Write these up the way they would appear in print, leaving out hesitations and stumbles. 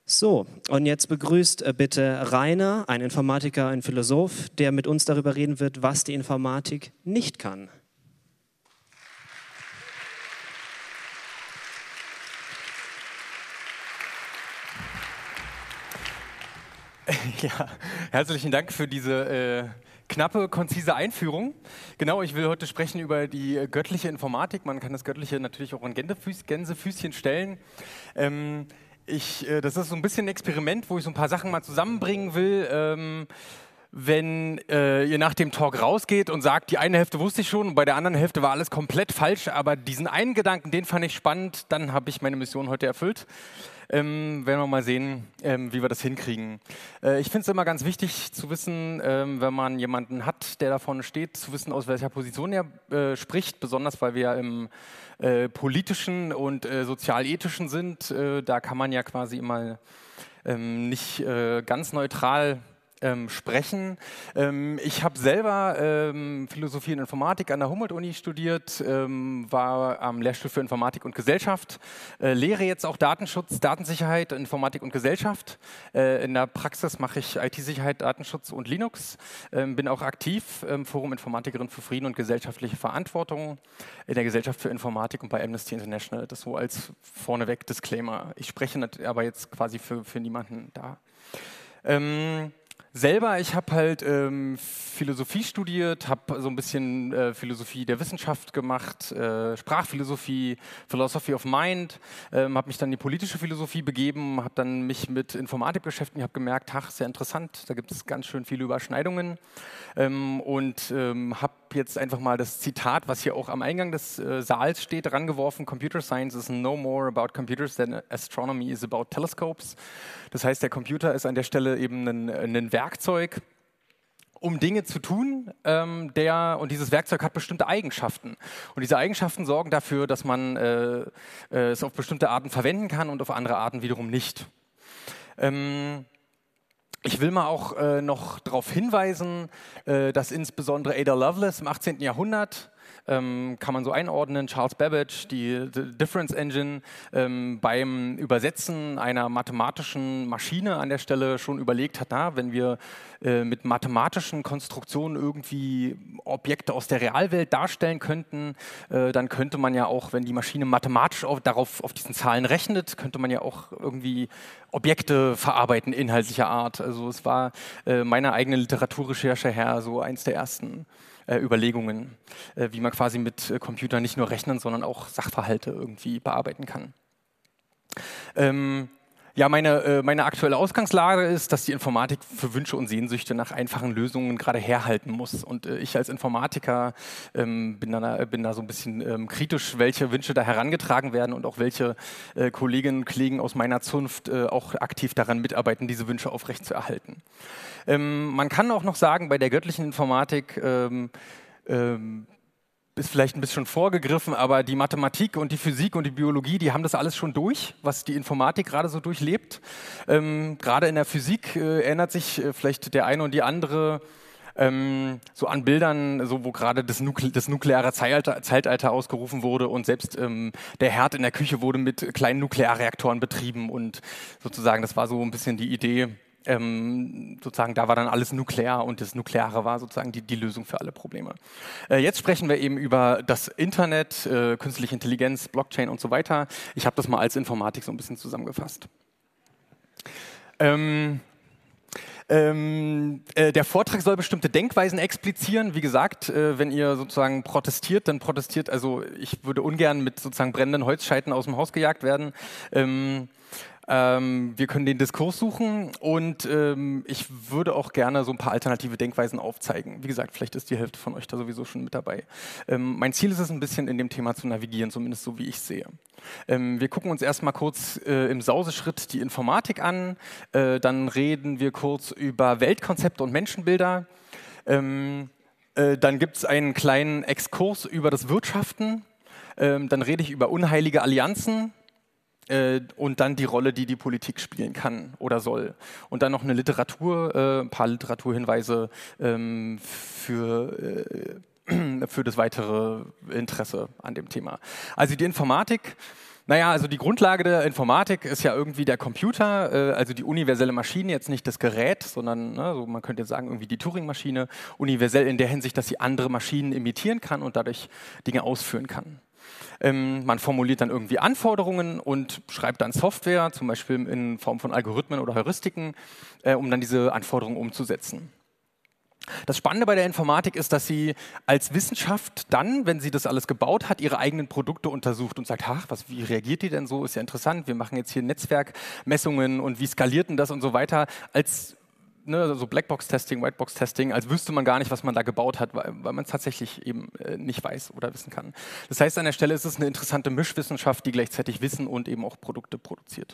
So, und jetzt begrüßt bitte Rainer, ein Informatiker, ein Philosoph, der mit uns darüber reden wird, was die Informatik nicht kann. Ja, herzlichen Dank für diese knappe, konzise Einführung. Genau, ich will heute sprechen über die göttliche Informatik. Man kann das Göttliche natürlich auch in Gänsefüßchen stellen. Das ist so ein bisschen ein Experiment, wo ich so ein paar Sachen mal zusammenbringen will. Wenn ihr nach dem Talk rausgeht und sagt, die eine Hälfte wusste ich schon und bei der anderen Hälfte war alles komplett falsch, aber diesen einen Gedanken, den fand ich spannend, dann habe ich meine Mission heute erfüllt. Werden wir mal sehen, wie wir das hinkriegen. Ich finde es immer ganz wichtig zu wissen, wenn man jemanden hat, der da vorne steht, zu wissen, aus welcher Position er spricht, besonders weil wir ja im politischen und sozialethischen sind. Da kann man ja quasi immer nicht ganz neutral sprechen. Ich habe selber Philosophie und Informatik an der Humboldt-Uni studiert, war am Lehrstuhl für Informatik und Gesellschaft, lehre jetzt auch Datenschutz, Datensicherheit, Informatik und Gesellschaft. In der Praxis mache ich IT-Sicherheit, Datenschutz und Linux. Bin auch aktiv im Forum Informatikerin für Frieden und gesellschaftliche Verantwortung in der Gesellschaft für Informatik und bei Amnesty International. Das so als vorneweg Disclaimer. Ich spreche aber jetzt quasi für niemanden da. Ich habe halt Philosophie studiert, habe so ein bisschen Philosophie der Wissenschaft gemacht, Sprachphilosophie, Philosophy of Mind, habe mich dann in die politische Philosophie begeben, habe dann mich mit Informatik beschäftigt, habe gemerkt, sehr interessant, da gibt es ganz schön viele Überschneidungen habe jetzt einfach mal das Zitat, was hier auch am Eingang des Saals steht, rangeworfen: Computer science is no more about computers than astronomy is about telescopes. Das heißt, der Computer ist an der Stelle eben ein Werkzeug, um Dinge zu tun, und dieses Werkzeug hat bestimmte Eigenschaften. Und diese Eigenschaften sorgen dafür, dass man es auf bestimmte Arten verwenden kann und auf andere Arten wiederum nicht. Ich will mal auch noch darauf hinweisen, dass insbesondere Ada Lovelace im 18. Jahrhundert, kann man so einordnen, Charles Babbage, die Difference Engine, beim Übersetzen einer mathematischen Maschine an der Stelle schon überlegt hat, wenn wir mit mathematischen Konstruktionen irgendwie Objekte aus der Realwelt darstellen könnten, dann könnte man ja auch, wenn die Maschine mathematisch auf diesen Zahlen rechnet, könnte man ja auch irgendwie Objekte verarbeiten inhaltlicher Art. Also es war meiner eigenen Literaturrecherche her so eins der ersten Überlegungen, wie man quasi mit Computern nicht nur rechnen, sondern auch Sachverhalte irgendwie bearbeiten kann. Meine aktuelle Ausgangslage ist, dass die Informatik für Wünsche und Sehnsüchte nach einfachen Lösungen gerade herhalten muss. Und ich als Informatiker bin da so ein bisschen kritisch, welche Wünsche da herangetragen werden und auch welche Kolleginnen und Kollegen aus meiner Zunft auch aktiv daran mitarbeiten, diese Wünsche aufrechtzuerhalten. Man kann auch noch sagen, bei der göttlichen Informatik ist vielleicht ein bisschen vorgegriffen, aber die Mathematik und die Physik und die Biologie, die haben das alles schon durch, was die Informatik gerade so durchlebt. Gerade in der Physik erinnert sich vielleicht der eine und die andere so an Bildern, so wo gerade das nukleare Zeitalter ausgerufen wurde und selbst der Herd in der Küche wurde mit kleinen Nuklearreaktoren betrieben und sozusagen das war so ein bisschen die Idee, sozusagen da war dann alles nuklear und das Nukleare war sozusagen die Lösung für alle Probleme. Jetzt sprechen wir eben über das Internet, künstliche Intelligenz, Blockchain und so weiter. Ich habe das mal als Informatik so ein bisschen zusammengefasst. Der Vortrag soll bestimmte Denkweisen explizieren. Wie gesagt, wenn ihr sozusagen protestiert, dann protestiert, also ich würde ungern mit sozusagen brennenden Holzscheiten aus dem Haus gejagt werden. Wir können den Diskurs suchen und ich würde auch gerne so ein paar alternative Denkweisen aufzeigen. Wie gesagt, vielleicht ist die Hälfte von euch da sowieso schon mit dabei. Mein Ziel ist es, ein bisschen in dem Thema zu navigieren, zumindest so wie ich sehe. Wir gucken uns erstmal kurz im Sauseschritt die Informatik an, dann reden wir kurz über Weltkonzepte und Menschenbilder, dann gibt es einen kleinen Exkurs über das Wirtschaften, dann rede ich über unheilige Allianzen, und dann die Rolle, die die Politik spielen kann oder soll. Und dann noch eine ein paar Literaturhinweise für das weitere Interesse an dem Thema. Also die Informatik, Naja, also die Grundlage der Informatik ist ja irgendwie der Computer, also die universelle Maschine, jetzt nicht das Gerät, sondern so man könnte sagen irgendwie die Turing-Maschine, universell in der Hinsicht, dass sie andere Maschinen imitieren kann und dadurch Dinge ausführen kann. Man formuliert dann irgendwie Anforderungen und schreibt dann Software, zum Beispiel in Form von Algorithmen oder Heuristiken, um dann diese Anforderungen umzusetzen. Das Spannende bei der Informatik ist, dass sie als Wissenschaft dann, wenn sie das alles gebaut hat, ihre eigenen Produkte untersucht und sagt, ach, wie reagiert die denn so? Ist ja interessant, wir machen jetzt hier Netzwerkmessungen und wie skaliert denn das und so weiter, als so Blackbox-Testing, Whitebox-Testing, als wüsste man gar nicht, was man da gebaut hat, weil man es tatsächlich eben nicht weiß oder wissen kann. Das heißt, an der Stelle ist es eine interessante Mischwissenschaft, die gleichzeitig Wissen und eben auch Produkte produziert.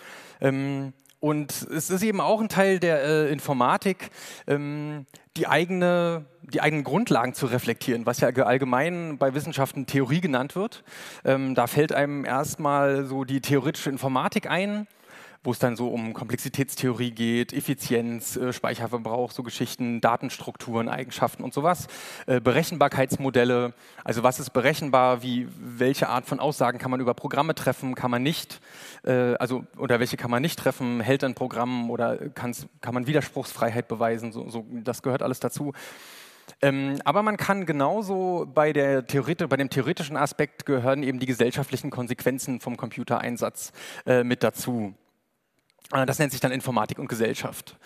Und es ist eben auch ein Teil der Informatik, die eigenen Grundlagen zu reflektieren, was ja allgemein bei Wissenschaften Theorie genannt wird. Da fällt einem erstmal so die theoretische Informatik ein, wo es dann so um Komplexitätstheorie geht, Effizienz, Speicherverbrauch, so Geschichten, Datenstrukturen, Eigenschaften und sowas. Berechenbarkeitsmodelle, also was ist berechenbar, welche Art von Aussagen kann man über Programme treffen, kann man nicht, oder welche kann man nicht treffen, hält ein Programm oder kann man Widerspruchsfreiheit beweisen, das gehört alles dazu. Aber man kann genauso bei dem theoretischen Aspekt gehören eben die gesellschaftlichen Konsequenzen vom Computereinsatz mit dazu. Das nennt sich dann Informatik und Gesellschaft.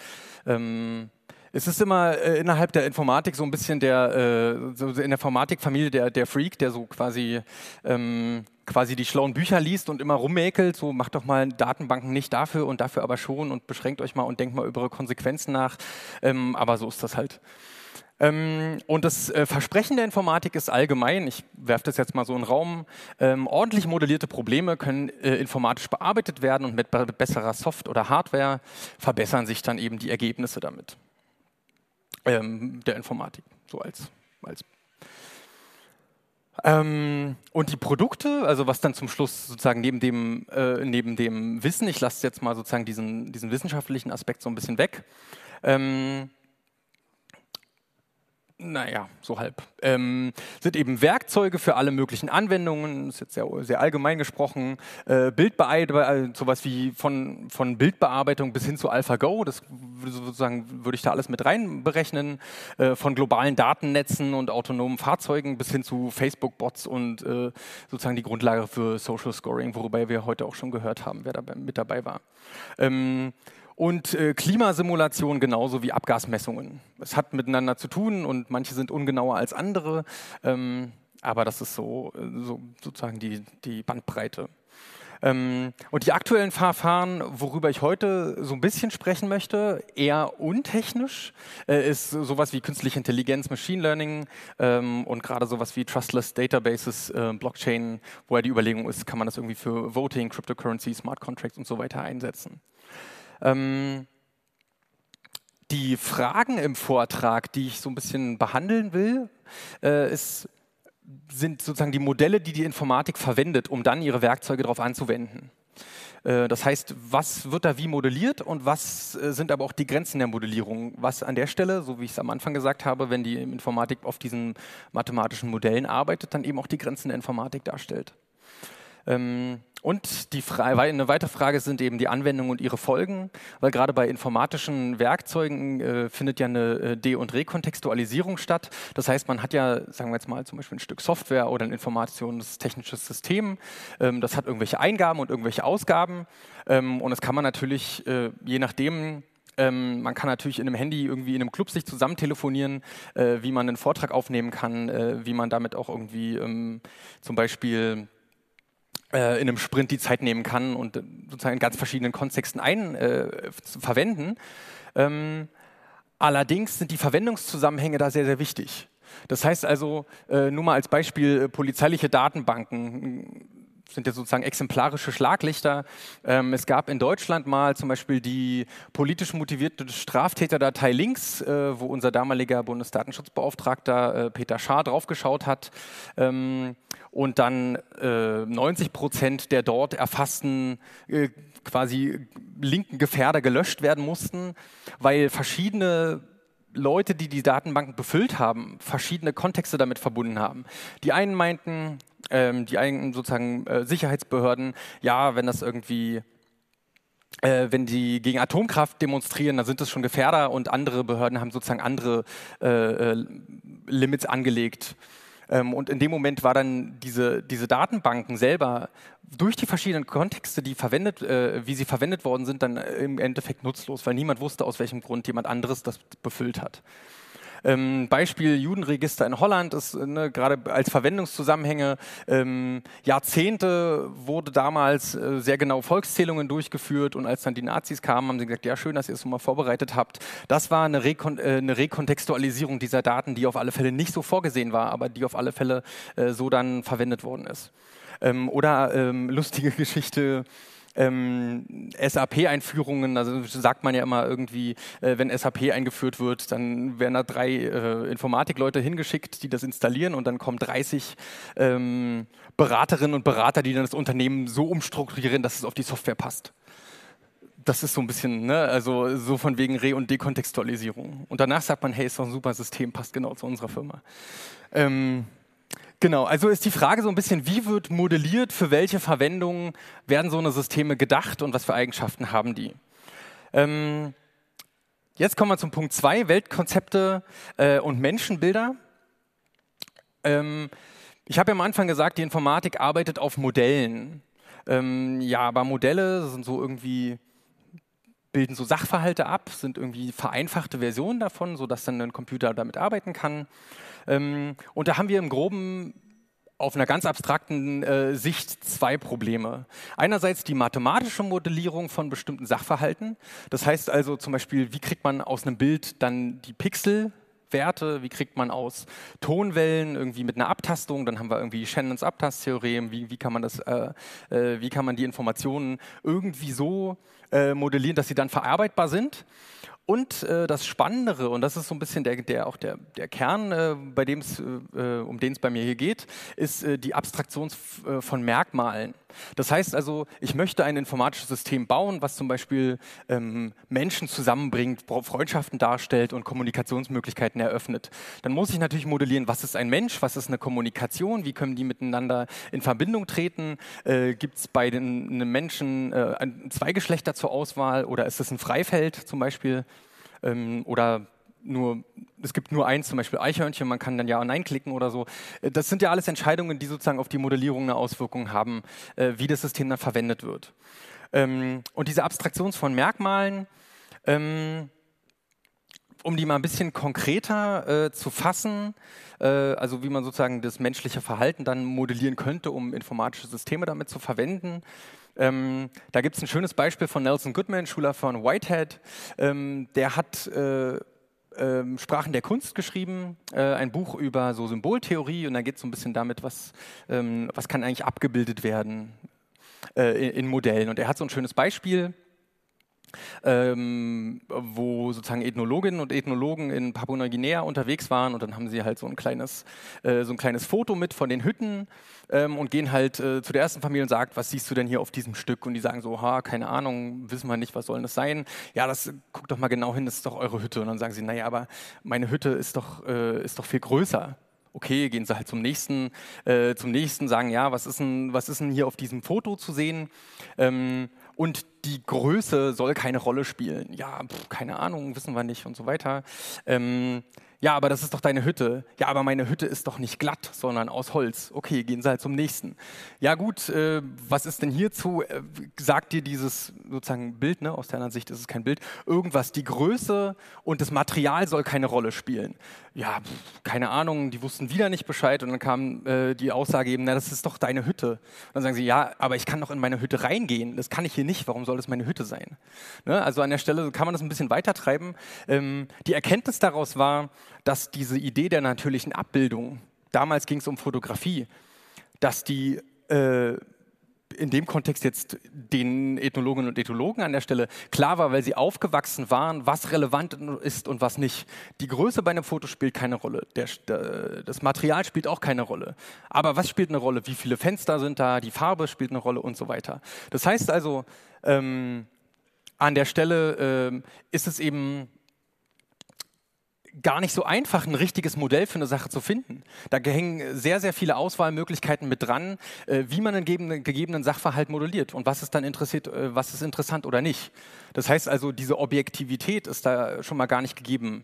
Es ist immer innerhalb der Informatik so ein bisschen in der Informatikfamilie der Freak, der so quasi die schlauen Bücher liest und immer rummäkelt, so macht doch mal Datenbanken nicht dafür und dafür aber schon und beschränkt euch mal und denkt mal über eure Konsequenzen nach. Aber so ist das halt. Und das Versprechen der Informatik ist allgemein, ich werfe das jetzt mal so in den Raum, ordentlich modellierte Probleme können informatisch bearbeitet werden und mit besserer Soft- oder Hardware verbessern sich dann eben die Ergebnisse damit. Der Informatik, so als und die Produkte, also was dann zum Schluss sozusagen neben dem Wissen, ich lasse jetzt mal sozusagen diesen wissenschaftlichen Aspekt so ein bisschen weg, naja, so halb. Sind eben Werkzeuge für alle möglichen Anwendungen, das ist jetzt sehr, sehr allgemein gesprochen, Bildbearbeitung, sowas wie von Bildbearbeitung bis hin zu AlphaGo, das würde ich da alles mit rein berechnen, von globalen Datennetzen und autonomen Fahrzeugen bis hin zu Facebook-Bots und sozusagen die Grundlage für Social Scoring, worüber wir heute auch schon gehört haben, wer mit dabei war. Und Klimasimulation genauso wie Abgasmessungen. Es hat miteinander zu tun und manche sind ungenauer als andere, aber das ist so sozusagen die Bandbreite. Und die aktuellen Verfahren, worüber ich heute so ein bisschen sprechen möchte, eher untechnisch, ist sowas wie künstliche Intelligenz, Machine Learning und gerade sowas wie Trustless Databases, Blockchain, wo ja die Überlegung ist, kann man das irgendwie für Voting, Cryptocurrency, Smart Contracts und so weiter einsetzen. Die Fragen im Vortrag, die ich so ein bisschen behandeln will, sind sozusagen die Modelle, die Informatik verwendet, um dann ihre Werkzeuge darauf anzuwenden. Das heißt, was wird da wie modelliert und was sind aber auch die Grenzen der Modellierung? Was an der Stelle, so wie ich es am Anfang gesagt habe, wenn die Informatik auf diesen mathematischen Modellen arbeitet, dann eben auch die Grenzen der Informatik darstellt. Und eine weitere Frage sind eben die Anwendungen und ihre Folgen, weil gerade bei informatischen Werkzeugen findet ja eine De- und Rekontextualisierung statt. Das heißt, man hat ja, sagen wir jetzt mal, zum Beispiel ein Stück Software oder ein informationstechnisches System. Das hat irgendwelche Eingaben und irgendwelche Ausgaben. Und das kann man natürlich, je nachdem, man kann natürlich in einem Handy irgendwie in einem Club sich zusammen telefonieren, wie man einen Vortrag aufnehmen kann, wie man damit auch irgendwie zum Beispiel in einem Sprint die Zeit nehmen kann und sozusagen in ganz verschiedenen Kontexten verwenden. Allerdings sind die Verwendungszusammenhänge da sehr, sehr wichtig. Das heißt also, nur mal als Beispiel, polizeiliche Datenbanken sind ja sozusagen exemplarische Schlaglichter. Es gab in Deutschland mal zum Beispiel die politisch motivierte Straftäterdatei Links, wo unser damaliger Bundesdatenschutzbeauftragter Peter Schaar draufgeschaut hat und dann 90% der dort erfassten quasi linken Gefährder gelöscht werden mussten, weil verschiedene Leute, die die Datenbanken befüllt haben, verschiedene Kontexte damit verbunden haben. Die einen meinten, die eigenen sozusagen Sicherheitsbehörden, ja, wenn das irgendwie wenn die gegen Atomkraft demonstrieren, dann sind das schon Gefährder und andere Behörden haben sozusagen andere Limits angelegt. Und in dem Moment war dann diese Datenbanken selber durch die verschiedenen Kontexte, wie sie verwendet worden sind, dann im Endeffekt nutzlos, weil niemand wusste, aus welchem Grund jemand anderes das befüllt hat. Beispiel Judenregister in Holland ist gerade als Verwendungszusammenhänge Jahrzehnte wurde damals sehr genau Volkszählungen durchgeführt und als dann die Nazis kamen, haben sie gesagt, ja schön, dass ihr es so mal vorbereitet habt. Das war eine Rekontextualisierung dieser Daten, die auf alle Fälle nicht so vorgesehen war, aber die auf alle Fälle so dann verwendet worden ist. Oder lustige Geschichte, SAP-Einführungen, also sagt man ja immer irgendwie, wenn SAP eingeführt wird, dann werden da 3 Informatikleute hingeschickt, die das installieren und dann kommen 30 Beraterinnen und Berater, die dann das Unternehmen so umstrukturieren, dass es auf die Software passt. Das ist so ein bisschen, ne, also so von wegen Re- und Dekontextualisierung. Und danach sagt man, hey, ist doch ein super System, passt genau zu unserer Firma. Genau, also ist die Frage so ein bisschen, wie wird modelliert, für welche Verwendungen werden so eine Systeme gedacht und was für Eigenschaften haben die? Jetzt kommen wir zum Punkt 2, Weltkonzepte und Menschenbilder. Ich habe ja am Anfang gesagt, die Informatik arbeitet auf Modellen. Ja, aber Modelle sind so irgendwie, bilden so Sachverhalte ab, sind irgendwie vereinfachte Versionen davon, sodass dann ein Computer damit arbeiten kann. Und da haben wir im Groben auf einer ganz abstrakten Sicht 2 Probleme. Einerseits die mathematische Modellierung von bestimmten Sachverhalten. Das heißt also zum Beispiel, wie kriegt man aus einem Bild dann die Pixelwerte, wie kriegt man aus Tonwellen irgendwie mit einer Abtastung, dann haben wir irgendwie Shannons Abtasttheorem, wie kann man die Informationen irgendwie so modellieren, dass sie dann verarbeitbar sind. Und das Spannendere, und das ist so ein bisschen der Kern, um den es bei mir hier geht, ist die Abstraktion von Merkmalen. Das heißt also, ich möchte ein informatisches System bauen, was zum Beispiel Menschen zusammenbringt, Freundschaften darstellt und Kommunikationsmöglichkeiten eröffnet. Dann muss ich natürlich modellieren, was ist ein Mensch, was ist eine Kommunikation, wie können die miteinander in Verbindung treten, gibt es bei den Menschen 2 Geschlechter zur Auswahl oder ist es ein Freifeld zum Beispiel? Oder es gibt nur eins, zum Beispiel Eichhörnchen, man kann dann Ja und Nein klicken oder so. Das sind ja alles Entscheidungen, die sozusagen auf die Modellierung eine Auswirkung haben, wie das System dann verwendet wird. Und diese Abstraktion von Merkmalen, um die mal ein bisschen konkreter zu fassen, also wie man sozusagen das menschliche Verhalten dann modellieren könnte, um informatische Systeme damit zu verwenden. Da gibt es ein schönes Beispiel von Nelson Goodman, Schüler von Whitehead. Der hat Sprachen der Kunst geschrieben, ein Buch über so Symboltheorie und da geht es so ein bisschen damit, was kann eigentlich abgebildet werden in Modellen. Und er hat so ein schönes Beispiel, wo sozusagen Ethnologinnen und Ethnologen in Papua-Neuguinea unterwegs waren und dann haben sie halt so ein kleines Foto mit von den Hütten und gehen halt zu der ersten Familie und sagen, was siehst du denn hier auf diesem Stück? Und die sagen so, keine Ahnung, wissen wir nicht, was soll das sein? Ja, guckt doch mal genau hin, das ist doch eure Hütte. Und dann sagen sie, naja, aber meine Hütte ist doch viel größer. Okay, gehen sie halt zum nächsten, sagen, ja, was ist denn hier auf diesem Foto zu sehen? Und die Größe soll keine Rolle spielen. Ja, keine Ahnung, wissen wir nicht und so weiter. Ja, aber das ist doch deine Hütte. Ja, aber meine Hütte ist doch nicht glatt, sondern aus Holz. Okay, gehen Sie halt zum nächsten. Ja gut, was ist denn hierzu? Sagt dir dieses sozusagen Bild, ne? Aus der anderen Sicht ist es kein Bild, irgendwas, die Größe und das Material soll keine Rolle spielen. Ja, keine Ahnung, die wussten wieder nicht Bescheid und dann kam die Aussage eben, na, das ist doch deine Hütte. Und dann sagen sie, ja, aber ich kann doch in meine Hütte reingehen. Das kann ich hier nicht. Warum soll das meine Hütte sein? Ne? Also an der Stelle kann man das ein bisschen weiter treiben. Die Erkenntnis daraus war, dass diese Idee der natürlichen Abbildung, damals ging es um Fotografie, dass die in dem Kontext jetzt den Ethnologinnen und Ethnologen an der Stelle klar war, weil sie aufgewachsen waren, was relevant ist und was nicht. Die Größe bei einem Foto spielt keine Rolle, das Material spielt auch keine Rolle. Aber was spielt eine Rolle? Wie viele Fenster sind da? Die Farbe spielt eine Rolle und so weiter. Das heißt also, an der Stelle ist es eben gar nicht so einfach, ein richtiges Modell für eine Sache zu finden. Da hängen sehr, sehr viele Auswahlmöglichkeiten mit dran, wie man einen gegebenen Sachverhalt modelliert und was es dann interessiert, was ist interessant oder nicht. Das heißt also, diese Objektivität ist da schon mal gar nicht gegeben.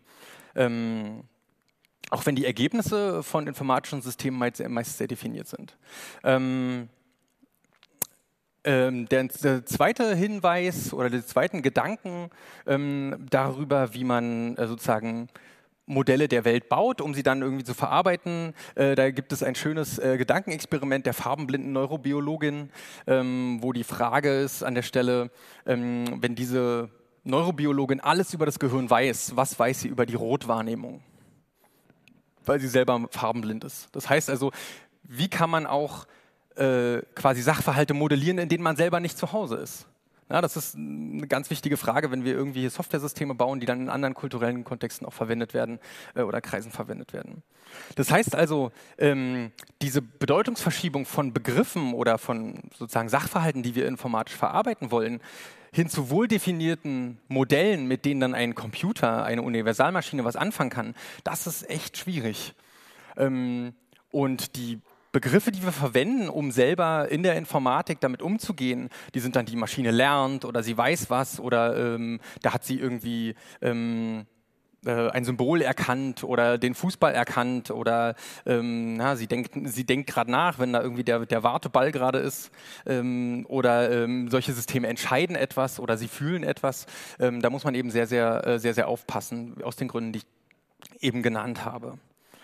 Auch wenn die Ergebnisse von informatischen Systemen meist sehr definiert sind. Der zweite Hinweis oder den zweiten Gedanken darüber, wie man sozusagen Modelle der Welt baut, um sie dann irgendwie zu verarbeiten. Da gibt es ein schönes Gedankenexperiment der farbenblinden Neurobiologin, wo die Frage ist an der Stelle, wenn diese Neurobiologin alles über das Gehirn weiß, was weiß sie über die Rotwahrnehmung? Weil sie selber farbenblind ist. Das heißt also, wie kann man auch quasi Sachverhalte modellieren, in denen man selber nicht zu Hause ist? Ja, das ist eine ganz wichtige Frage, wenn wir irgendwie Softwaresysteme bauen, die dann in anderen kulturellen Kontexten auch verwendet werden oder Kreisen verwendet werden. Das heißt also, diese Bedeutungsverschiebung von Begriffen oder von sozusagen Sachverhalten, die wir informatisch verarbeiten wollen, hin zu wohl definierten Modellen, mit denen dann ein Computer, eine Universalmaschine was anfangen kann, das ist echt schwierig. Und die Begriffe, die wir verwenden, um selber in der Informatik damit umzugehen, die sind dann, die Maschine lernt oder sie weiß was oder da hat sie irgendwie ein Symbol erkannt oder den Fußball erkannt oder sie denkt gerade nach, wenn da irgendwie der Warteball gerade ist oder solche Systeme entscheiden etwas oder sie fühlen etwas. Da muss man eben sehr, sehr aufpassen, aus den Gründen, die ich eben genannt habe.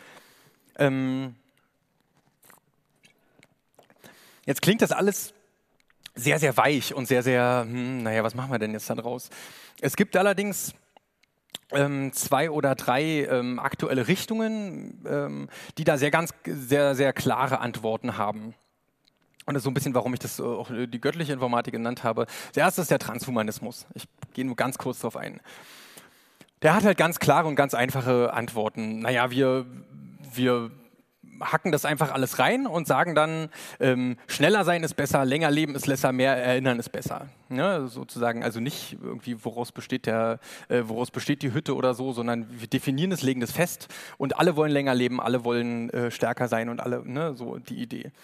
Jetzt klingt das alles sehr, sehr weich und sehr, sehr, was machen wir denn jetzt da draus? Es gibt allerdings 2 oder 3 aktuelle Richtungen, die da sehr, sehr klare Antworten haben. Und das ist so ein bisschen, warum ich das auch die göttliche Informatik genannt habe. Das erste ist der Transhumanismus. Ich gehe nur ganz kurz darauf ein. Der hat halt ganz klare und ganz einfache Antworten. Naja, wir hacken das einfach alles rein und sagen dann, schneller sein ist besser, länger leben ist besser, mehr erinnern ist besser. Ja, sozusagen, also nicht irgendwie, woraus besteht die Hütte oder so, sondern wir definieren es, legen das fest und alle wollen länger leben, alle wollen stärker sein und alle, so die Idee.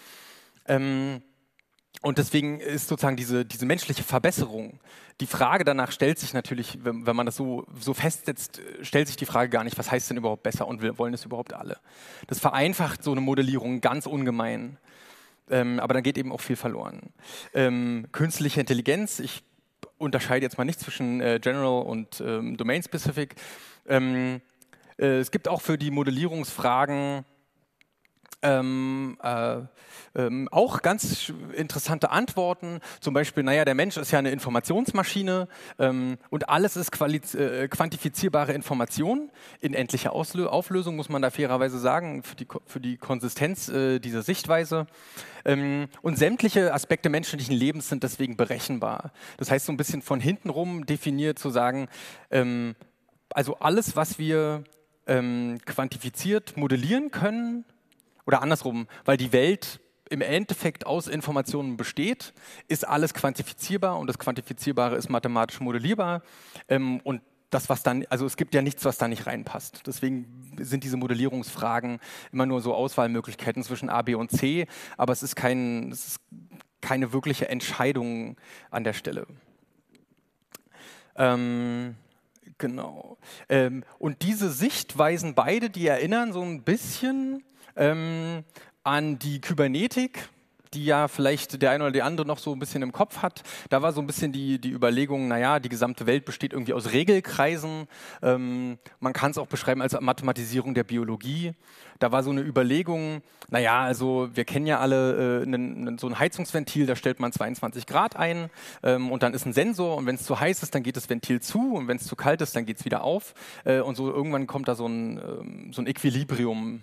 Und deswegen ist sozusagen diese menschliche Verbesserung, die Frage danach stellt sich natürlich, wenn man das so festsetzt, stellt sich die Frage gar nicht, was heißt denn überhaupt besser und wollen es überhaupt alle? Das vereinfacht so eine Modellierung ganz ungemein, aber dann geht eben auch viel verloren. Künstliche Intelligenz, ich unterscheide jetzt mal nicht zwischen General und Domain-Specific. Es gibt auch für die Modellierungsfragen auch ganz interessante Antworten, zum Beispiel, der Mensch ist ja eine Informationsmaschine und alles ist quantifizierbare Information in endlicher Auflösung, muss man da fairerweise sagen, für die Konsistenz dieser Sichtweise. Und sämtliche Aspekte menschlichen Lebens sind deswegen berechenbar. Das heißt, so ein bisschen von hinten rum definiert zu sagen, also alles, was wir quantifiziert modellieren können, oder andersrum, weil die Welt im Endeffekt aus Informationen besteht, ist alles quantifizierbar und das Quantifizierbare ist mathematisch modellierbar. Und das, was dann, also es gibt ja nichts, was da nicht reinpasst. Deswegen sind diese Modellierungsfragen immer nur so Auswahlmöglichkeiten zwischen A, B und C, aber es ist keine wirkliche Entscheidung an der Stelle. Genau. Und diese Sichtweisen beide, die erinnern so ein bisschen an die Kybernetik, die ja vielleicht der eine oder die andere noch so ein bisschen im Kopf hat. Da war so ein bisschen die Überlegung, die gesamte Welt besteht irgendwie aus Regelkreisen. Man kann es auch beschreiben als Mathematisierung der Biologie. Da war so eine Überlegung, also wir kennen ja alle so ein Heizungsventil, da stellt man 22 Grad ein und dann ist ein Sensor und wenn es zu heiß ist, dann geht das Ventil zu und wenn es zu kalt ist, dann geht es wieder auf. Und so irgendwann kommt da so ein Equilibrium.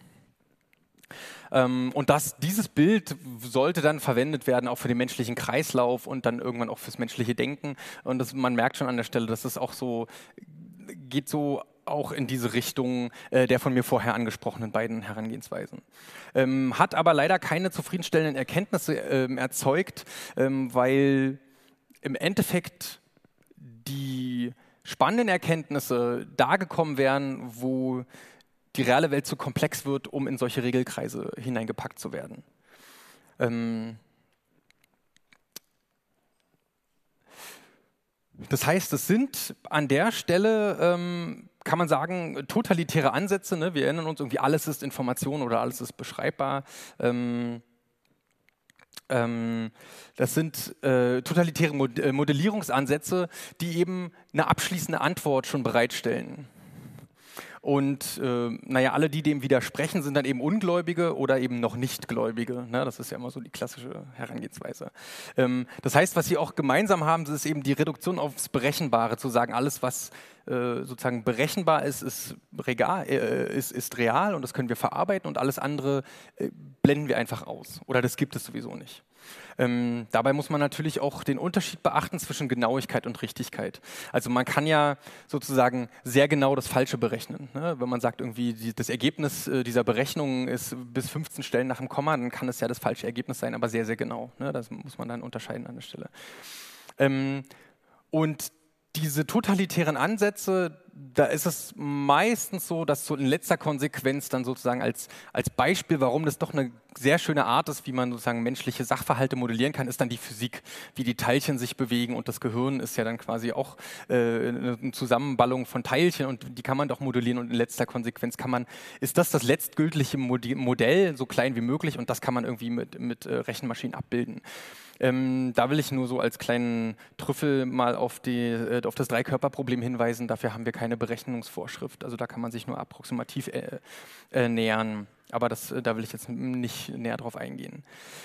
Und dieses Bild sollte dann verwendet werden, auch für den menschlichen Kreislauf und dann irgendwann auch fürs menschliche Denken. Und man merkt schon an der Stelle, dass es auch geht so auch in diese Richtung der von mir vorher angesprochenen beiden Herangehensweisen. Hat aber leider keine zufriedenstellenden Erkenntnisse erzeugt, weil im Endeffekt die spannenden Erkenntnisse dargekommen wären, wo die reale Welt zu komplex wird, um in solche Regelkreise hineingepackt zu werden. Das heißt, es sind an der Stelle, kann man sagen, totalitäre Ansätze. Ne? Wir erinnern uns irgendwie, alles ist Information oder alles ist beschreibbar. Das sind totalitäre Modellierungsansätze, die eben eine abschließende Antwort schon bereitstellen. Und alle, die dem widersprechen, sind dann eben Ungläubige oder eben noch Nichtgläubige. Ne? Das ist ja immer so die klassische Herangehensweise. Das heißt, was sie auch gemeinsam haben, das ist eben die Reduktion aufs Berechenbare, zu sagen, alles, was sozusagen berechenbar ist, ist real und das können wir verarbeiten und alles andere blenden wir einfach aus. Oder das gibt es sowieso nicht. Dabei muss man natürlich auch den Unterschied beachten zwischen Genauigkeit und Richtigkeit. Also man kann ja sozusagen sehr genau das Falsche berechnen. Ne? Wenn man sagt, irgendwie das Ergebnis dieser Berechnung ist bis 15 Stellen nach dem Komma, dann kann es ja das falsche Ergebnis sein, aber sehr, sehr genau. Ne? Das muss man dann unterscheiden an der Stelle. Und diese totalitären Ansätze, da ist es meistens so, dass so in letzter Konsequenz dann sozusagen als Beispiel, warum das doch eine sehr schöne Art ist, wie man sozusagen menschliche Sachverhalte modellieren kann, ist dann die Physik, wie die Teilchen sich bewegen, und das Gehirn ist ja dann quasi auch eine Zusammenballung von Teilchen und die kann man doch modellieren, und in letzter Konsequenz ist das letztgültige Modell, so klein wie möglich, und das kann man irgendwie mit Rechenmaschinen abbilden. Da will ich nur so als kleinen Trüffel mal auf das Dreikörperproblem hinweisen. Dafür haben wir keine Berechnungsvorschrift. Also da kann man sich nur approximativ nähern. Aber da will ich jetzt nicht näher drauf eingehen.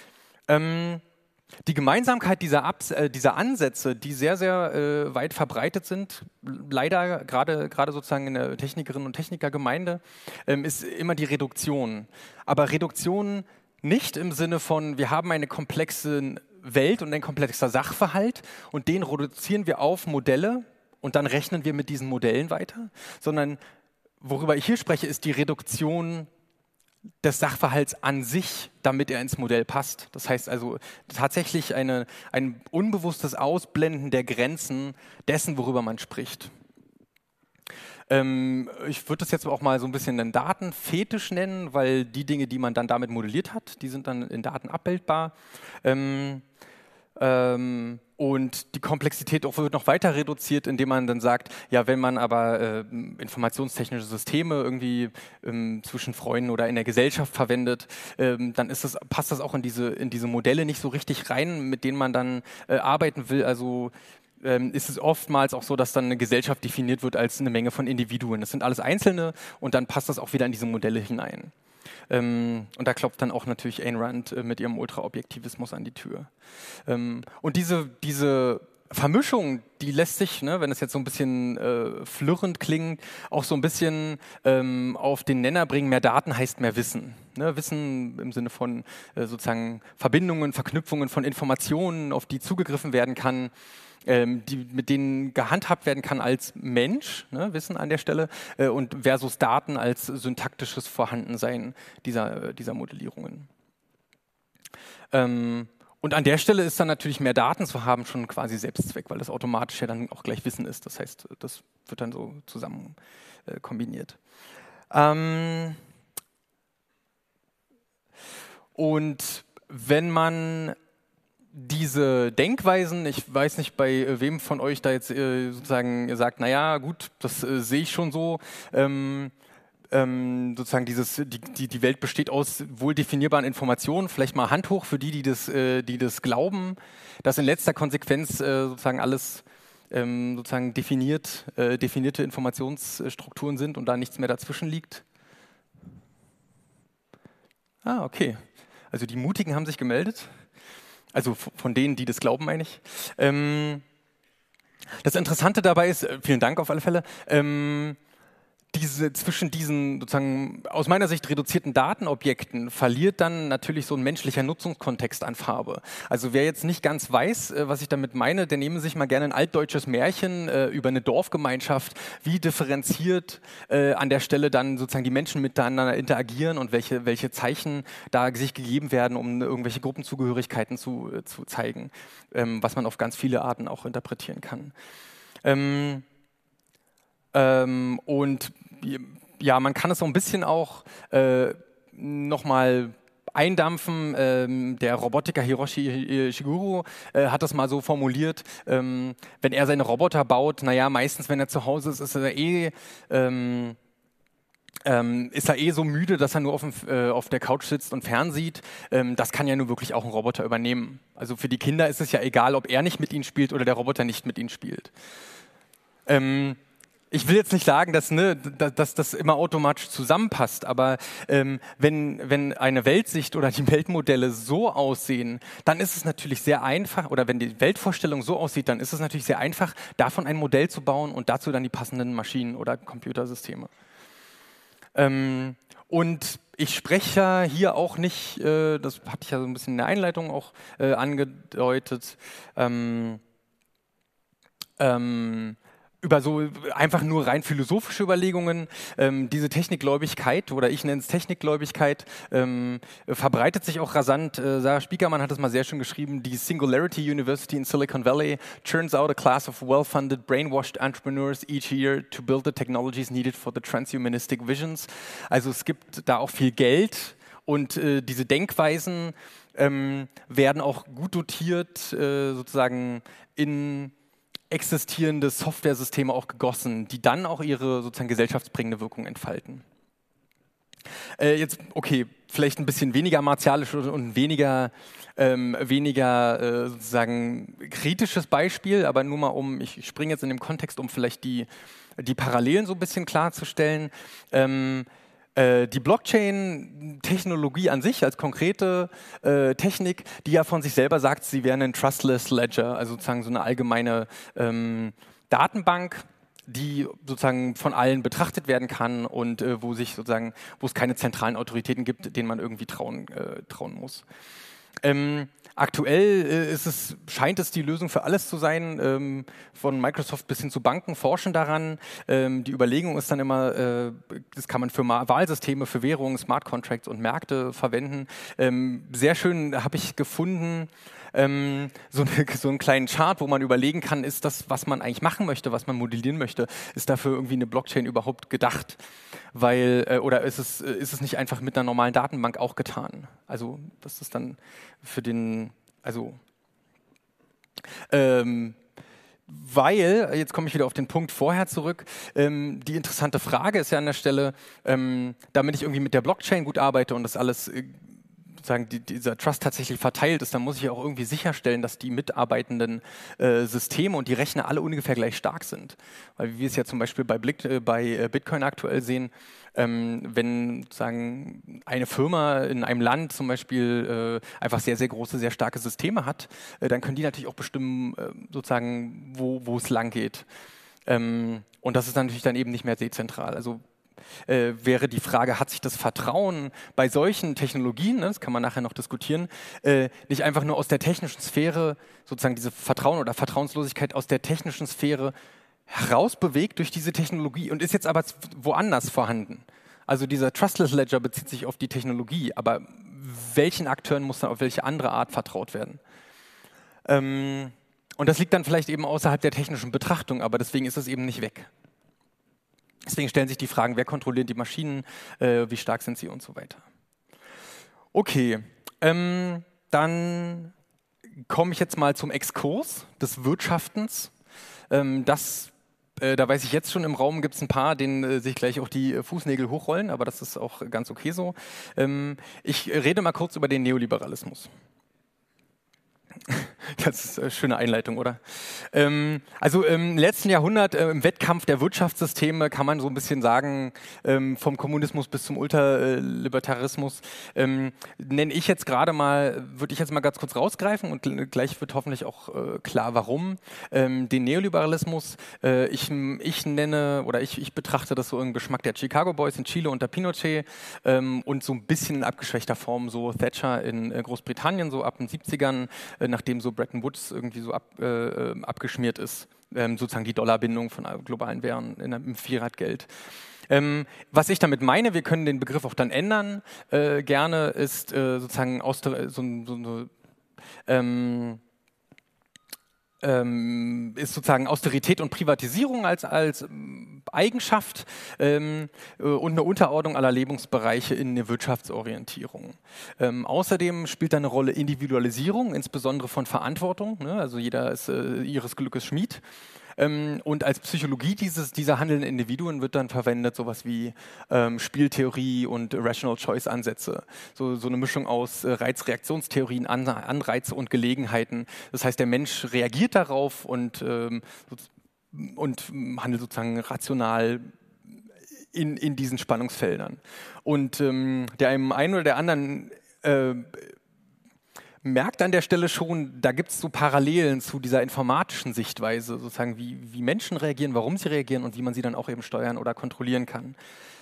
Die Gemeinsamkeit dieser Ansätze, die sehr, sehr weit verbreitet sind, leider gerade sozusagen in der Technikerinnen- und Technikergemeinde, ist immer die Reduktion. Aber Reduktion nicht im Sinne von, wir haben eine komplexe Welt und ein komplexer Sachverhalt und den reduzieren wir auf Modelle und dann rechnen wir mit diesen Modellen weiter, sondern worüber ich hier spreche, ist die Reduktion des Sachverhalts an sich, damit er ins Modell passt. Das heißt also tatsächlich ein unbewusstes Ausblenden der Grenzen dessen, worüber man spricht. Ich würde das jetzt auch mal so ein bisschen einen Datenfetisch nennen, weil die Dinge, die man dann damit modelliert hat, die sind dann in Daten abbildbar. Und die Komplexität auch wird noch weiter reduziert, indem man dann sagt, ja, wenn man aber informationstechnische Systeme irgendwie zwischen Freunden oder in der Gesellschaft verwendet, dann passt das auch in diese Modelle nicht so richtig rein, mit denen man dann arbeiten will. Also ist es oftmals auch so, dass dann eine Gesellschaft definiert wird als eine Menge von Individuen. Das sind alles Einzelne und dann passt das auch wieder in diese Modelle hinein. Und da klopft dann auch natürlich Ayn Rand mit ihrem Ultraobjektivismus an die Tür. Und diese Vermischung, die lässt sich, ne, wenn es jetzt so ein bisschen flirrend klingt, auch so ein bisschen auf den Nenner bringen, mehr Daten heißt mehr Wissen. Ne, Wissen im Sinne von sozusagen Verbindungen, Verknüpfungen von Informationen, auf die zugegriffen werden kann, mit denen gehandhabt werden kann als Mensch, ne, Wissen an der Stelle, und versus Daten als syntaktisches Vorhandensein dieser Modellierungen. Und an der Stelle ist dann natürlich mehr Daten zu haben schon quasi Selbstzweck, weil das automatisch ja dann auch gleich Wissen ist. Das heißt, das wird dann so zusammen kombiniert. Und wenn man diese Denkweisen, ich weiß nicht, bei wem von euch da jetzt sozusagen sagt, naja, gut, das sehe ich schon so, sozusagen die Welt besteht aus wohl definierbaren Informationen, vielleicht mal Hand hoch für die das glauben, dass in letzter Konsequenz sozusagen alles sozusagen definierte Informationsstrukturen sind und da nichts mehr dazwischen liegt. Ah, okay. Also die Mutigen haben sich gemeldet. Also von denen, die das glauben, meine ich. Das Interessante dabei ist, vielen Dank auf alle Fälle, zwischen diesen sozusagen aus meiner Sicht reduzierten Datenobjekten verliert dann natürlich so ein menschlicher Nutzungskontext an Farbe. Also wer jetzt nicht ganz weiß, was ich damit meine, der nehme sich mal gerne ein altdeutsches Märchen über eine Dorfgemeinschaft, wie differenziert an der Stelle dann sozusagen die Menschen miteinander interagieren und welche Zeichen da sich gegeben werden, um irgendwelche Gruppenzugehörigkeiten zu zeigen, was man auf ganz viele Arten auch interpretieren kann. Und ja, man kann es so ein bisschen auch nochmal eindampfen. Der Robotiker Hiroshi Ishiguro hat das mal so formuliert, wenn er seine Roboter baut, naja, meistens, wenn er zu Hause ist, ist er so müde, dass er nur auf der Couch sitzt und fernsieht. Das kann ja nur wirklich auch ein Roboter übernehmen. Also für die Kinder ist es ja egal, ob er nicht mit ihnen spielt oder der Roboter nicht mit ihnen spielt. Ich will jetzt nicht sagen, dass das immer automatisch zusammenpasst, aber wenn eine Weltsicht oder die Weltmodelle so aussehen, dann ist es natürlich sehr einfach, oder wenn die Weltvorstellung so aussieht, dann ist es natürlich sehr einfach, davon ein Modell zu bauen und dazu dann die passenden Maschinen oder Computersysteme. Und ich spreche hier auch nicht, das hatte ich ja so ein bisschen in der Einleitung auch angedeutet, über so einfach nur rein philosophische Überlegungen. Diese Technikgläubigkeit, oder ich nenne es Technikgläubigkeit, verbreitet sich auch rasant. Sarah Spiekermann hat es mal sehr schön geschrieben, die Singularity University in Silicon Valley churns out a class of well-funded, brainwashed entrepreneurs each year to build the technologies needed for the transhumanistic visions. Also es gibt da auch viel Geld und diese Denkweisen werden auch gut dotiert sozusagen in existierende Softwaresysteme auch gegossen, die dann auch ihre sozusagen gesellschaftsbringende Wirkung entfalten. Jetzt, okay, vielleicht ein bisschen weniger martialisch und weniger sozusagen kritisches Beispiel, aber nur mal ich springe jetzt in dem Kontext, um vielleicht die Parallelen so ein bisschen klarzustellen. Die Blockchain-Technologie an sich als konkrete Technik, die ja von sich selber sagt, sie wäre ein Trustless Ledger, also sozusagen so eine allgemeine Datenbank, die sozusagen von allen betrachtet werden kann und wo es keine zentralen Autoritäten gibt, denen man irgendwie trauen muss. Aktuell scheint es die Lösung für alles zu sein. Von Microsoft bis hin zu Banken forschen daran. Die Überlegung ist dann immer, das kann man für Wahlsysteme, für Währungen, Smart Contracts und Märkte verwenden. Sehr schön habe ich gefunden, so einen kleinen Chart, wo man überlegen kann, ist das, was man eigentlich machen möchte, was man modellieren möchte, ist dafür irgendwie eine Blockchain überhaupt gedacht? Oder ist es nicht einfach mit einer normalen Datenbank auch getan? Also das ist dann für weil, jetzt komme ich wieder auf den Punkt vorher zurück, die interessante Frage ist ja an der Stelle, damit ich irgendwie mit der Blockchain gut arbeite und das alles sozusagen dieser Trust tatsächlich verteilt ist, dann muss ich auch irgendwie sicherstellen, dass die mitarbeitenden Systeme und die Rechner alle ungefähr gleich stark sind. Weil wie wir es ja zum Beispiel bei Bitcoin aktuell sehen, wenn sozusagen eine Firma in einem Land zum Beispiel einfach sehr, sehr große, sehr starke Systeme hat, dann können die natürlich auch bestimmen, sozusagen, wo es lang geht. Und das ist natürlich dann eben nicht mehr dezentral. Also wäre die Frage, hat sich das Vertrauen bei solchen Technologien, das kann man nachher noch diskutieren, nicht einfach nur aus der technischen Sphäre, sozusagen diese Vertrauen oder Vertrauenslosigkeit aus der technischen Sphäre herausbewegt durch diese Technologie und ist jetzt aber woanders vorhanden. Also dieser Trustless Ledger bezieht sich auf die Technologie, aber welchen Akteuren muss dann auf welche andere Art vertraut werden? Und das liegt dann vielleicht eben außerhalb der technischen Betrachtung, aber deswegen ist es eben nicht weg. Deswegen stellen sich die Fragen, wer kontrolliert die Maschinen, wie stark sind sie und so weiter. Okay, dann komme ich jetzt mal zum Exkurs des Wirtschaftens. Da weiß ich jetzt schon, im Raum gibt es ein paar, denen sich gleich auch die Fußnägel hochrollen, aber das ist auch ganz okay so. Ich rede mal kurz über den Neoliberalismus. Das ist eine schöne Einleitung, oder? Also im letzten Jahrhundert, im Wettkampf der Wirtschaftssysteme, kann man so ein bisschen sagen, vom Kommunismus bis zum Ultralibertarismus, würde ich jetzt mal ganz kurz rausgreifen und gleich wird hoffentlich auch klar, warum. Den Neoliberalismus, ich betrachte das so im Geschmack der Chicago Boys in Chile unter Pinochet und so ein bisschen in abgeschwächter Form so Thatcher in Großbritannien, so ab den 70ern, nachdem so Bretton Woods irgendwie so abgeschmiert ist, sozusagen die Dollarbindung von globalen Währungen im Fiat-Geld. Was ich damit meine, wir können den Begriff auch dann ändern, gerne ist sozusagen ist sozusagen Austerität und Privatisierung als Eigenschaft und eine Unterordnung aller Lebensbereiche in eine Wirtschaftsorientierung. Außerdem spielt da eine Rolle Individualisierung, insbesondere von Verantwortung. Ne? Also jeder ist ihres Glückes Schmied. Und als Psychologie dieser handelnden Individuen wird dann verwendet sowas wie Spieltheorie und Rational Choice Ansätze. So eine Mischung aus Reizreaktionstheorien, Anreize und Gelegenheiten. Das heißt, der Mensch reagiert darauf und handelt sozusagen rational in diesen Spannungsfeldern. Und der einen oder der anderen merkt an der Stelle schon, da gibt es so Parallelen zu dieser informatischen Sichtweise, sozusagen wie Menschen reagieren, warum sie reagieren und wie man sie dann auch eben steuern oder kontrollieren kann.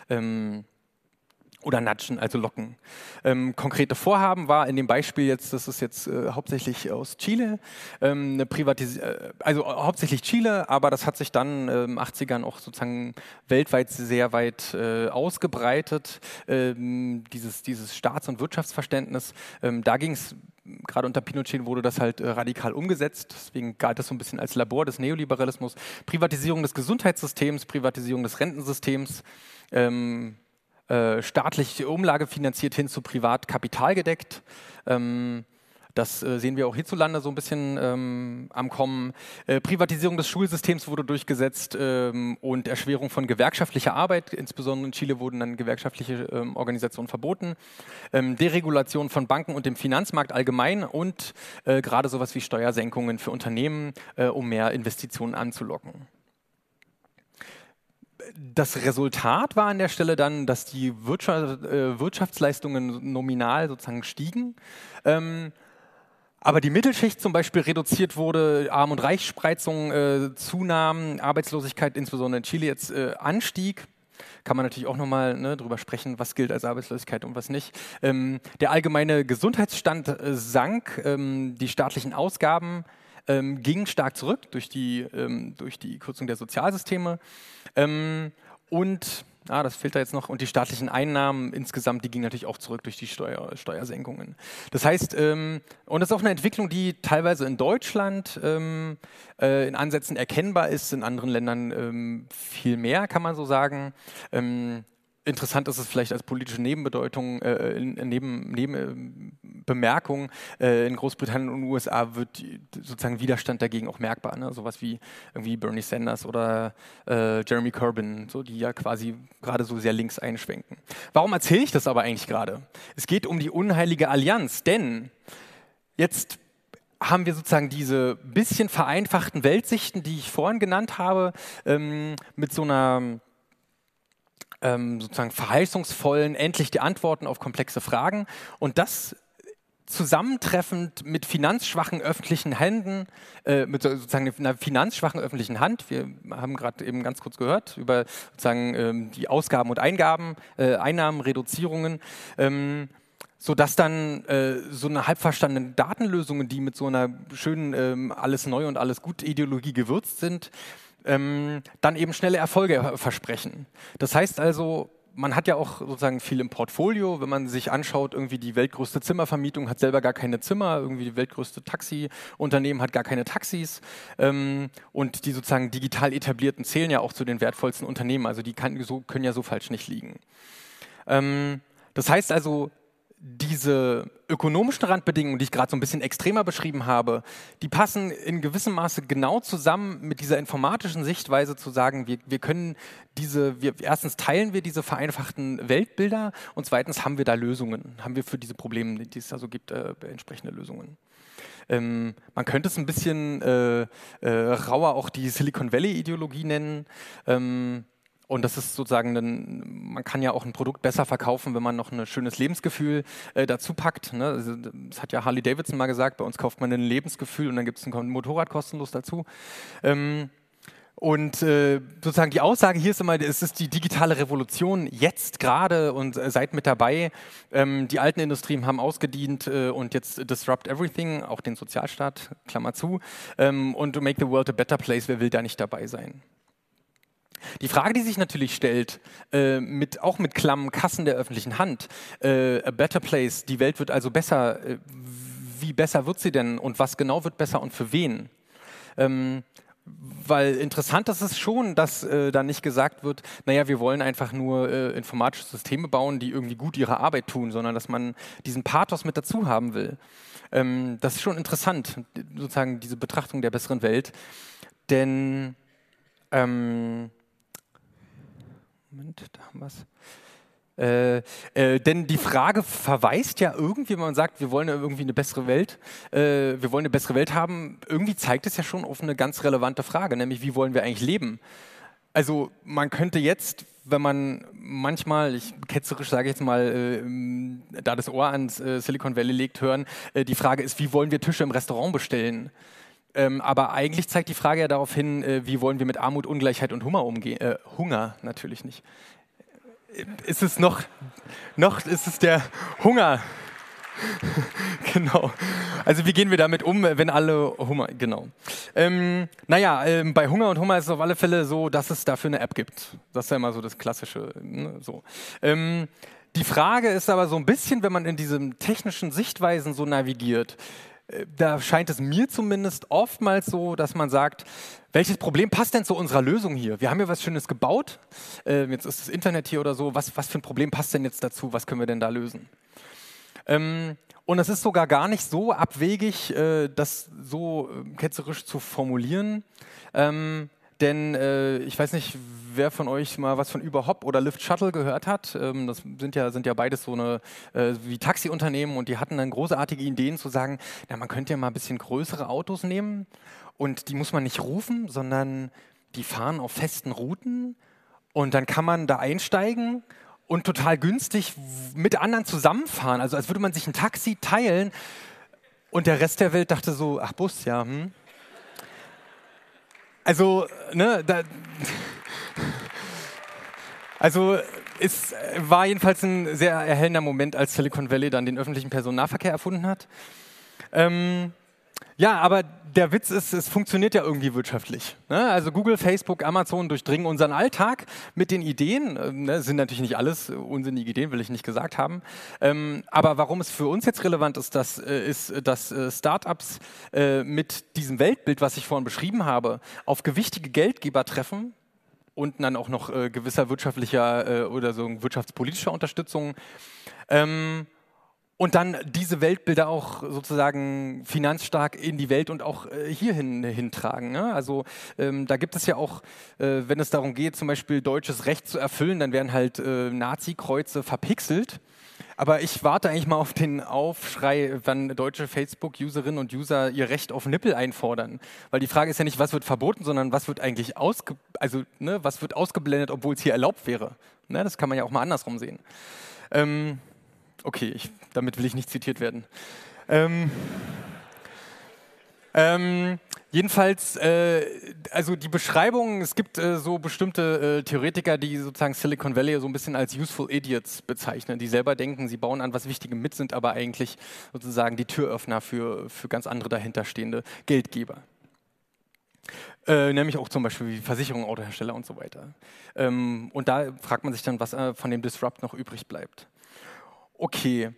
Oder nudgen, also locken. Konkrete Vorhaben war in dem Beispiel jetzt, das ist jetzt hauptsächlich aus Chile, also hauptsächlich Chile, aber das hat sich dann in den 80ern auch sozusagen weltweit sehr weit ausgebreitet, dieses Staats- und Wirtschaftsverständnis. Da ging es, gerade unter Pinochet wurde das halt radikal umgesetzt, deswegen galt das so ein bisschen als Labor des Neoliberalismus. Privatisierung des Gesundheitssystems, Privatisierung des Rentensystems, staatlich umlagefinanziert hin zu privat kapitalgedeckt. Das sehen wir auch hierzulande so ein bisschen am Kommen. Privatisierung des Schulsystems wurde durchgesetzt und Erschwerung von gewerkschaftlicher Arbeit. Insbesondere in Chile wurden dann gewerkschaftliche Organisationen verboten. Deregulation von Banken und dem Finanzmarkt allgemein und gerade sowas wie Steuersenkungen für Unternehmen, um mehr Investitionen anzulocken. Das Resultat war an der Stelle dann, dass die Wirtschaftsleistungen nominal sozusagen stiegen, aber die Mittelschicht zum Beispiel reduziert wurde, Arm- und Reichsspreizung zunahmen, Arbeitslosigkeit insbesondere in Chile jetzt anstieg. Kann man natürlich auch nochmal drüber sprechen, was gilt als Arbeitslosigkeit und was nicht. Der allgemeine Gesundheitsstand sank, die staatlichen Ausgaben gingen stark zurück durch die Kürzung der Sozialsysteme. Das fehlt da jetzt noch, und die staatlichen Einnahmen insgesamt, die gingen natürlich auch zurück durch die Steuersenkungen. Das heißt, und das ist auch eine Entwicklung, die teilweise in Deutschland in Ansätzen erkennbar ist, in anderen Ländern viel mehr, kann man so sagen. Interessant ist es vielleicht als politische Nebenbedeutung, Nebenbemerkung, in Großbritannien und den USA wird sozusagen Widerstand dagegen auch merkbar. Ne? Sowas wie irgendwie Bernie Sanders oder Jeremy Corbyn, so, die ja quasi gerade so sehr links einschwenken. Warum erzähle ich das aber eigentlich gerade? Es geht um die unheilige Allianz, denn jetzt haben wir sozusagen diese bisschen vereinfachten Weltsichten, die ich vorhin genannt habe, mit so einer sozusagen verheißungsvollen, endlich die Antworten auf komplexe Fragen, und das zusammentreffend mit finanzschwachen öffentlichen Händen, mit sozusagen einer finanzschwachen öffentlichen Hand. Wir haben gerade eben ganz kurz gehört über sozusagen die Ausgaben und Einnahmenreduzierungen, sodass dann so eine halb verstandene Datenlösungen, die mit so einer schönen alles neu und alles gut Ideologie gewürzt sind, dann eben schnelle Erfolge versprechen. Das heißt also, man hat ja auch sozusagen viel im Portfolio, wenn man sich anschaut, irgendwie die weltgrößte Zimmervermietung hat selber gar keine Zimmer, irgendwie die weltgrößte Taxiunternehmen hat gar keine Taxis, und die sozusagen digital etablierten zählen ja auch zu den wertvollsten Unternehmen, also die können ja so falsch nicht liegen. Das heißt also, diese ökonomischen Randbedingungen, die ich gerade so ein bisschen extremer beschrieben habe, die passen in gewissem Maße genau zusammen mit dieser informatischen Sichtweise zu sagen, wir können erstens teilen wir diese vereinfachten Weltbilder und zweitens haben wir da Lösungen, haben wir für diese Probleme, die es da so gibt, entsprechende Lösungen. Man könnte es ein bisschen rauer auch die Silicon Valley-Ideologie nennen. Und das ist sozusagen, man kann ja auch ein Produkt besser verkaufen, wenn man noch ein schönes Lebensgefühl dazu packt. Ne? Also, das hat ja Harley Davidson mal gesagt, bei uns kauft man ein Lebensgefühl und dann gibt es ein Motorrad kostenlos dazu. Sozusagen die Aussage hier ist immer, es ist die digitale Revolution jetzt gerade und seid mit dabei. Die alten Industrien haben ausgedient und jetzt disrupt everything, auch den Sozialstaat, Klammer zu, und to make the world a better place, wer will da nicht dabei sein? Die Frage, die sich natürlich stellt, auch mit klammen Kassen der öffentlichen Hand, a better place, die Welt wird also besser, wie besser wird sie denn und was genau wird besser und für wen? Weil interessant ist es schon, dass da nicht gesagt wird, naja, wir wollen einfach nur informatische Systeme bauen, die irgendwie gut ihre Arbeit tun, sondern dass man diesen Pathos mit dazu haben will. Das ist schon interessant, sozusagen diese Betrachtung der besseren Welt. Denn, Moment, da haben wir es. Denn die Frage verweist ja irgendwie, wenn man sagt, wir wollen ja irgendwie eine bessere Welt, wir wollen eine bessere Welt haben, irgendwie zeigt es ja schon auf eine ganz relevante Frage, nämlich wie wollen wir eigentlich leben? Also man könnte jetzt, wenn man manchmal, ich ketzerisch sage jetzt mal, da das Ohr ans Silicon Valley legt, hören, die Frage ist, wie wollen wir Tische im Restaurant bestellen? Aber eigentlich zeigt die Frage ja darauf hin, wie wollen wir mit Armut, Ungleichheit und Hunger umgehen? Hunger natürlich nicht. Ist es noch ist es der Hunger. Genau. Also wie gehen wir damit um, wenn alle Hunger, genau. Bei Hunger und Hummer ist es auf alle Fälle so, dass es dafür eine App gibt. Das ist ja immer so das Klassische. Ne, so. Die Frage ist aber so ein bisschen, wenn man in diesen technischen Sichtweisen so navigiert, da scheint es mir zumindest oftmals so, dass man sagt, welches Problem passt denn zu unserer Lösung hier? Wir haben hier was Schönes gebaut, jetzt ist das Internet hier oder so, was für ein Problem passt denn jetzt dazu, was können wir denn da lösen? Und es ist sogar gar nicht so abwegig, das so ketzerisch zu formulieren, denn ich weiß nicht, wer von euch mal was von Uber-Hop oder Lyft Shuttle gehört hat. Das sind ja beides so eine wie Taxiunternehmen und die hatten dann großartige Ideen zu sagen, na, man könnte ja mal ein bisschen größere Autos nehmen und die muss man nicht rufen, sondern die fahren auf festen Routen und dann kann man da einsteigen und total günstig mit anderen zusammenfahren. Also als würde man sich ein Taxi teilen und der Rest der Welt dachte so, ach Bus, ja, Also, ne, es war jedenfalls ein sehr erhellender Moment, als Silicon Valley dann den öffentlichen Personennahverkehr erfunden hat. Aber der Witz ist, es funktioniert ja irgendwie wirtschaftlich. Ne? Also Google, Facebook, Amazon durchdringen unseren Alltag mit den Ideen. Sind natürlich nicht alles unsinnige Ideen, will ich nicht gesagt haben. Aber warum es für uns jetzt relevant ist, dass Startups mit diesem Weltbild, was ich vorhin beschrieben habe, auf gewichtige Geldgeber treffen und dann auch noch gewisser wirtschaftlicher oder so wirtschaftspolitischer Unterstützung. Und dann diese Weltbilder auch sozusagen finanzstark in die Welt und auch hierhin hintragen. Ne? Also da gibt es ja auch, wenn es darum geht, zum Beispiel deutsches Recht zu erfüllen, dann werden halt Nazi-Kreuze verpixelt. Aber ich warte eigentlich mal auf den Aufschrei, wann deutsche Facebook-Userinnen und User ihr Recht auf Nippel einfordern. Weil die Frage ist ja nicht, was wird verboten, sondern was wird eigentlich was wird ausgeblendet, obwohl es hier erlaubt wäre. Ne? Das kann man ja auch mal andersrum sehen. Okay, damit will ich nicht zitiert werden. Jedenfalls, also die Beschreibung, es gibt so bestimmte Theoretiker, die sozusagen Silicon Valley so ein bisschen als useful idiots bezeichnen, die selber denken, sie bauen an was Wichtigem mit, sind aber eigentlich sozusagen die Türöffner für ganz andere dahinterstehende Geldgeber. Nämlich auch zum Beispiel wie Versicherungen, Autohersteller und so weiter. Und da fragt man sich dann, was von dem Disrupt noch übrig bleibt. Okay,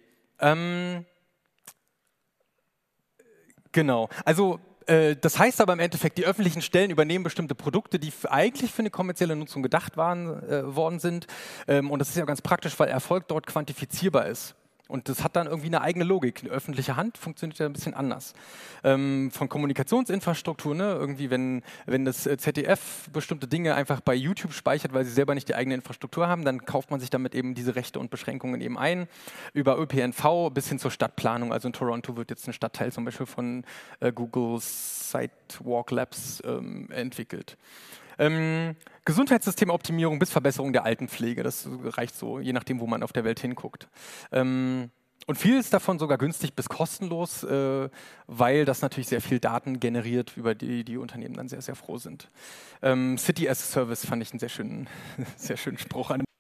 genau. Also das heißt aber im Endeffekt, die öffentlichen Stellen übernehmen bestimmte Produkte, die eigentlich für eine kommerzielle Nutzung gedacht worden sind. Und das ist ja ganz praktisch, weil Erfolg dort quantifizierbar ist. Und das hat dann irgendwie eine eigene Logik. Eine öffentliche Hand funktioniert ja ein bisschen anders. Von Kommunikationsinfrastruktur, ne? Irgendwie, wenn das ZDF bestimmte Dinge einfach bei YouTube speichert, weil sie selber nicht die eigene Infrastruktur haben, dann kauft man sich damit eben diese Rechte und Beschränkungen eben ein. Über ÖPNV bis hin zur Stadtplanung. Also in Toronto wird jetzt ein Stadtteil zum Beispiel von Google Sidewalk Labs entwickelt. Gesundheitssystemoptimierung bis Verbesserung der Altenpflege, das reicht so, je nachdem, wo man auf der Welt hinguckt. Und vieles davon sogar günstig bis kostenlos, weil das natürlich sehr viel Daten generiert, über die Unternehmen dann sehr, sehr froh sind. City as a Service fand ich einen sehr schönen Spruch an